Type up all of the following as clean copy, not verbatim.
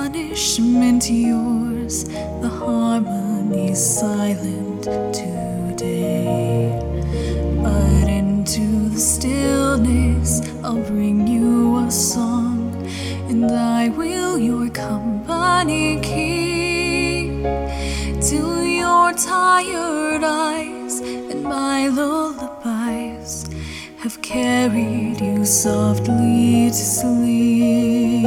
punishment yours, the harmony's silent today. But into the stillness I'll bring you a song, and I will your company keep, till your tired eyes and my lullabies have carried you softly to sleep.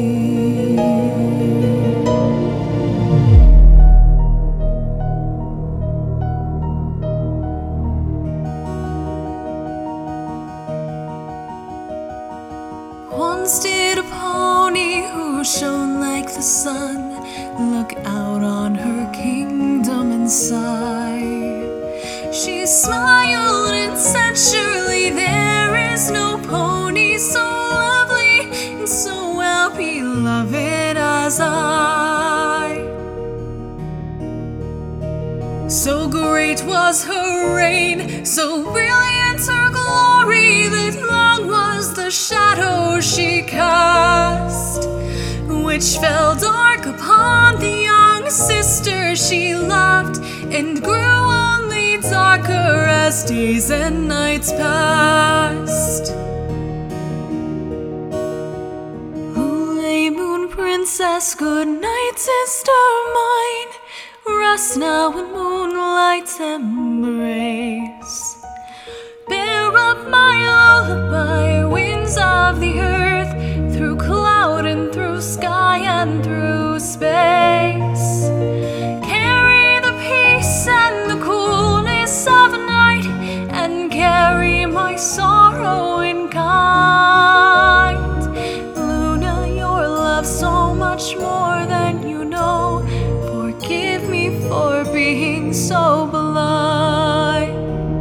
Once did a pony who shone like the sun look out on her kingdom and sigh. She smiled and said, surely there is no pony so lovely and so well beloved as I. So great was her reign, so brilliant her glory, that long was the shadow she cast, which fell dark upon the young sister she loved, and grew only darker as days and nights passed. Lay moon princess, good night, sister mine, rest now in moonlight's embrace. Bear up my lullaby, winds of the earth, through cloud and through sky and through space. Carry the peace and the coolness of night, and carry my sorrow in kind. Luna, your love so much more than you know. Forgive me for being so blind.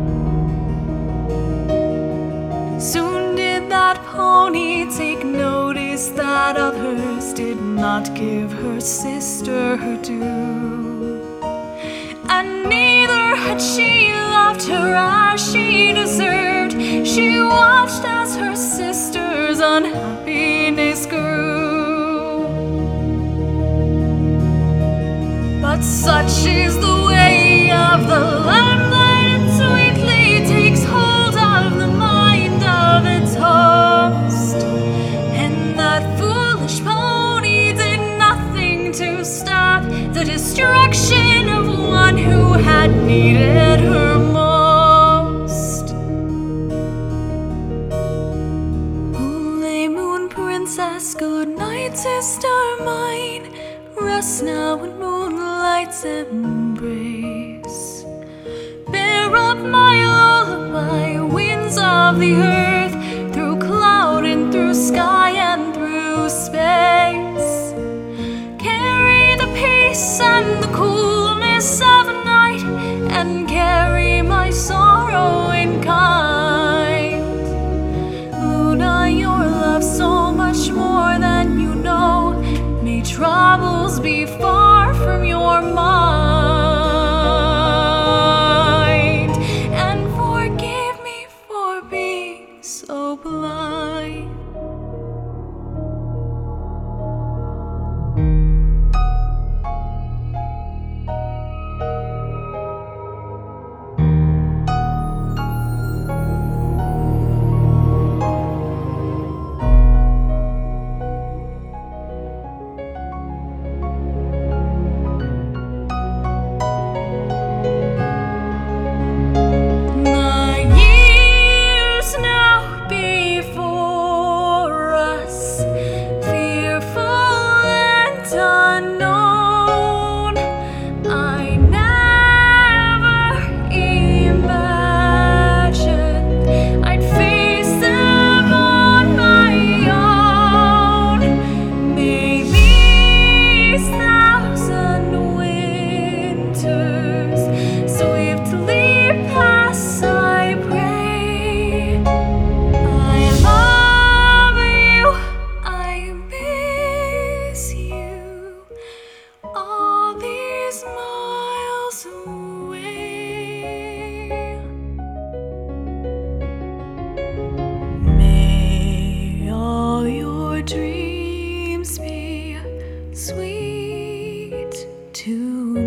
Soon did that pony take notice that others did not give her sister her due, and neither had she loved her as she deserved. She watched as her sister's unhappiness grew. But such is the way of the lamb that it sweetly takes hold of the mind of its host, and that foolish pony did nothing to stop the destruction of one who had needed her most. Lay moon princess, good night, sister mine, rest now in moonlight's embrace. Bear up my lullaby, winds of the earth, through cloud and through sky and through space. Carry the peace and the coolness of night, and carry my sorrow in kind. Luna, your love so much more than you know. May troubles be far from your mind, and forgive me for being so blind. sweet to